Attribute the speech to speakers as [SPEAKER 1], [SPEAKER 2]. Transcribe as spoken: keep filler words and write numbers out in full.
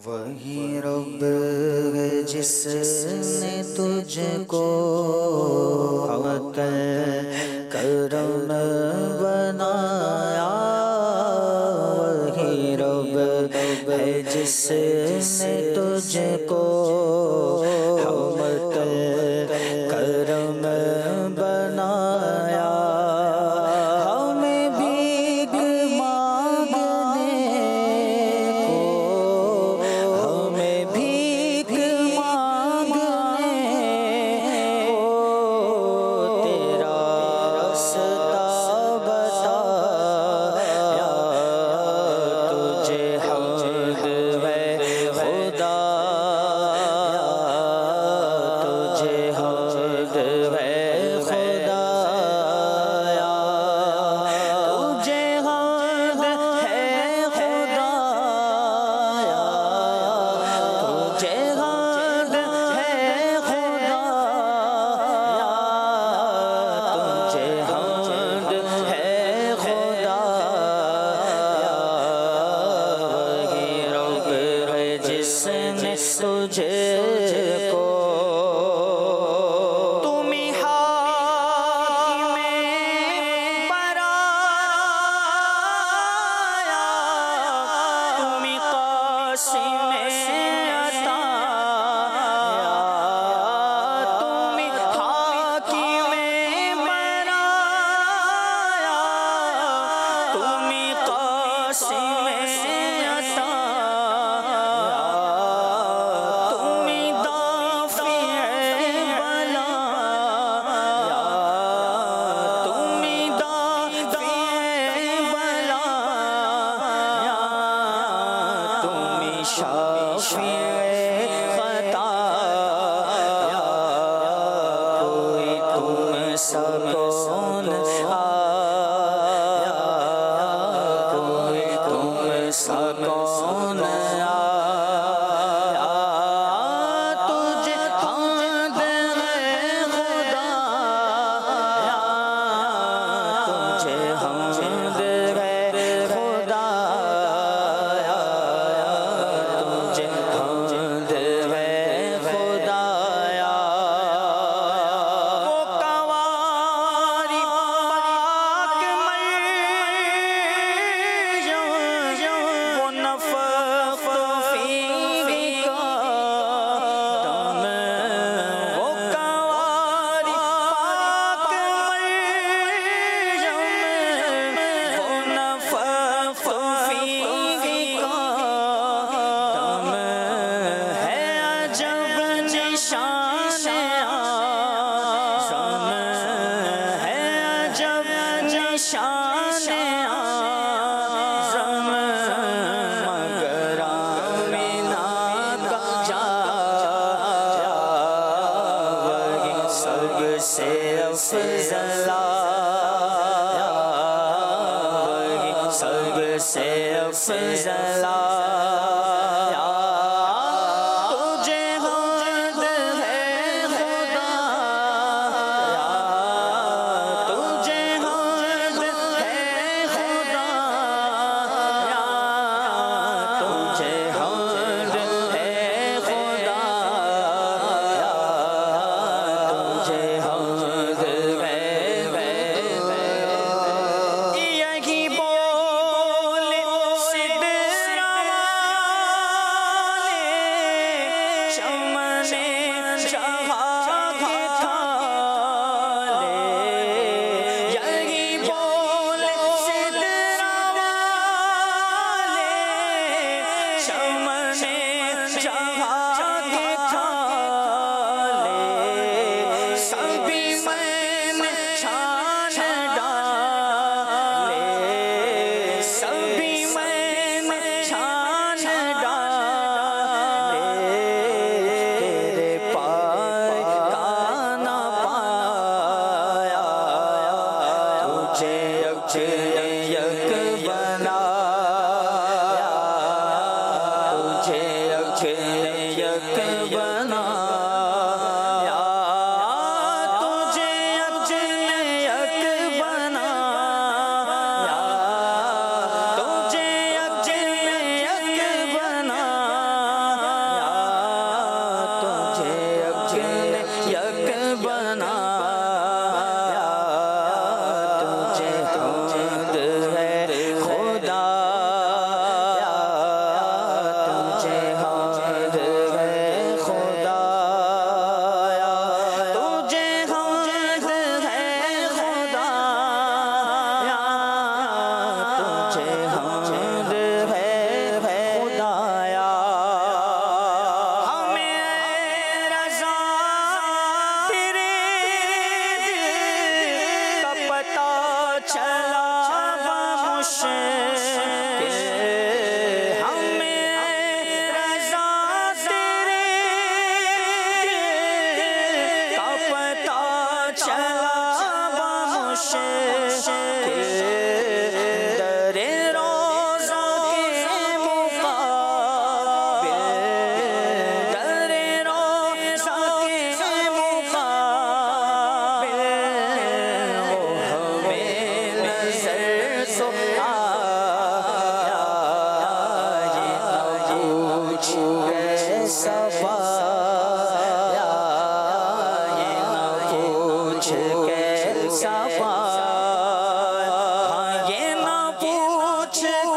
[SPEAKER 1] وہی رب ہے جس نے تجھ کو کرم بنایا، وہی رب ہے جس نے تجھ کو کرم بنایا، ہمیں بھیک مانگنے کو، ہمیں بھیک مانگنے کو تیرا راستہ بتایا، تجھے حمد ہے خدا، تجھے حمد ہے خدا، تجھے حمد ہے خدا، تجھے حمد ہے خدا، تجھے حمد ہے خدا، وہی رب ہے جس نے تجھے کو تمہیں حاکم بنایا، تمہیں قاسم عطا، تمہیں حاکم بنایا، تمہیں قاسم عطا، تمہیں دافع بلا، تمہیں دافع بلا، تمہیں شافع خطا، کوئی تم سا کون آیا، کوئی تم سا کون آیا، تجھے حمد ہے خدا، تجھے حمد ہے خدا، تجھے حمد ہے خدا، وہ کنواری پاک مریم، وہ نفخت فیہ دم، وہ کنواری پاک مریم، وہ نفخت فیہ دم، ہے عجب نشان اعظم، ہے عجب نشان اعظم، مگر آمنہ کا جایا، وہی سب سے افضل آیا، وہی سب سے افضل آیا، تجھے حمد ہے خدا، تجھے حمد ہے خدا، تجھے حمد ہے خدا، تجھے حمد ہے، یہی بول سدرا والے، چمن جہاں کے تھالے، یہی بول سدرا والے، چمن جہاں کے تھالے، سبھی میں نے چھان ڈالے، سبھی میں نے چھان ڈالے، تیرے پائے کا نہ پایا، تجھے اپنے یک بنایا، تجھے اپنے یک بنایا، تجھے اپنے یک بنایا، تجھے اپنے یک بنایا، پوچھ کیسا پایا، یہ نہ پوچھ کیسا پایا، ہاں یہ نہ پوچھ